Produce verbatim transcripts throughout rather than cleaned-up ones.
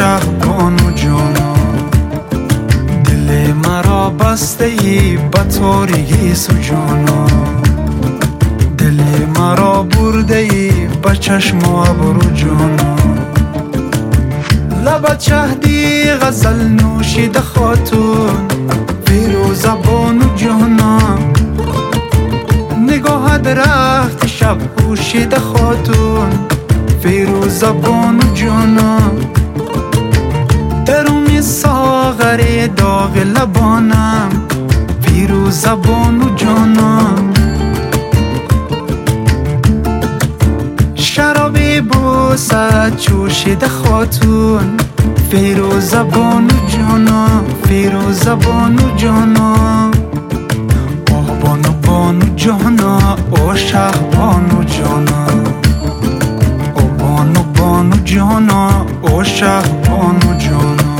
شهبانو جانا، دل مرا بسته ای به تاریکی سجانا، دل مرا برده ای به چشم و ابرو جانا. لبت شهدی غزل نوشیده خاتون، فیروزه بانو جانا، نگاه درخت شب پوشیده خاتون، فیروزه بانو جانا. درون ساغر داغ لبانم، فیروزه بانو جانا. شرابی بوسه چوشیده خاتون، فیروزه بانو جانا، فیروزه بانو جانا. آه بانو بانو جانا، آه شهبانو جانا، آه بانو بانو جانا، آه شهبانو جانا.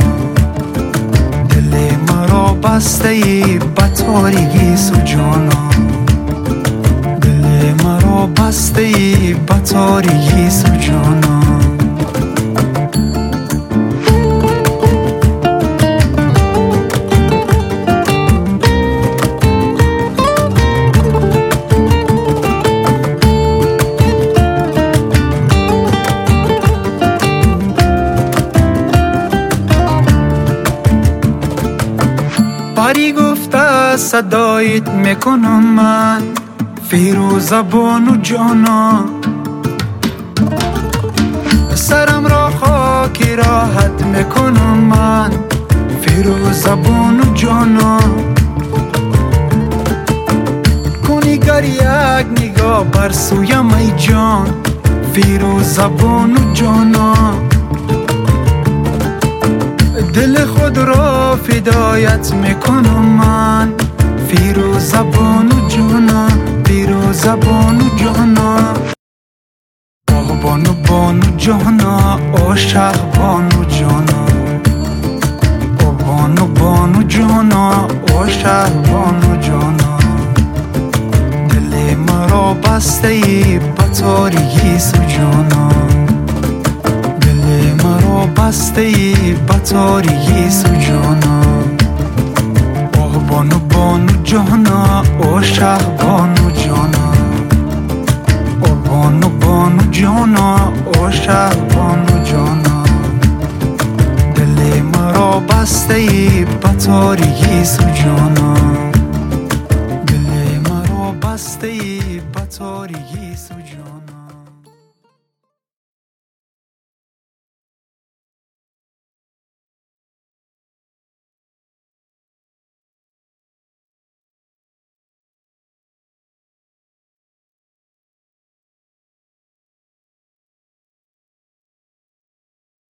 دل مرا بسته ای به تاریکی سجانا، دل مرا بسته ای به تاریکی سجانا. پری گفته صدایت میکنم من، فیروزه بانو جانا. سرم را خاکی راحت میکنم من، فیروزه بانو جانا. کنی گر یک نگاه بر سویم ای جان، فیروزه بانو جانا. دل خود را فدایت میکنم من، فیروزه بانو جانا، فیروزه بانو جانا. آه بانو بانو جانا، آه شهبانو جانا، آه بانو بانو جانا، آه شهبانو جانا. دل مرا بسته ای به تاریکی سجانا، دل مرا بسته ای به تاریکی سجانا. آه بانو بانو جانا، آه شهبانو جانا، آه بانو بانو جانا، آه شهبانو جانا. دل مرا بسته ای به تاریکی سجانا، دل مرا بسته ای به تاریکی سجانا.